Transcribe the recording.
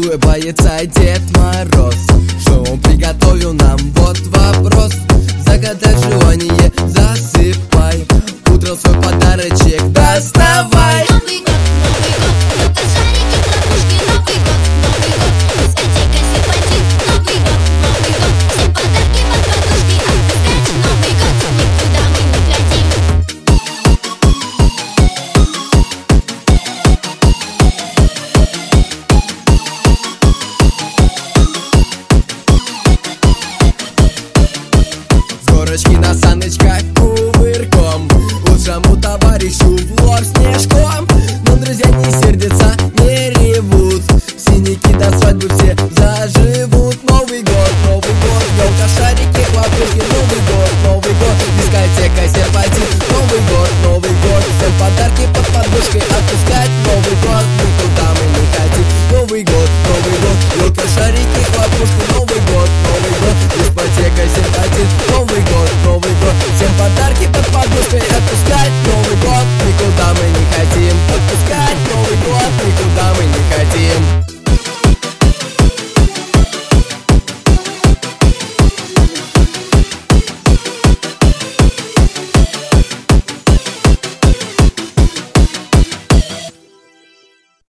улыбается Дед Мороз. Что он приготовил нам? Вот вопрос. Загадай желание, засыпай. Утром свой подарочек доставай. Новый год, это шарики, хлопушки. Новый год, дискотека, серпантин. Новый год, всем подарки под подушки. Отпускать Новый год, никуда мы не глядим. С горочки на саночках кувырком, лучшему товарищу в лоб снежком. Но друзья не сердятся, не ревут, синяки до свадьбы все заживут. Новый год, елка, шарики, хлопушки. Новый год, дискотека, серпантин. Новый год, всем подарки под подушкой. Отпускать Новый год, никуда мы не хотим. Новый год, елка, шарики, хлопушки. Новый год, дискотека, серпантин. Новый год, всем подарки под подушкой. Отпускать Новый год, никуда мы не хотим. Отпускать Новый год, никуда